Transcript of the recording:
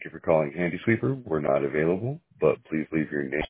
you for calling Handy Sweeper. We're not available, but please leave your name.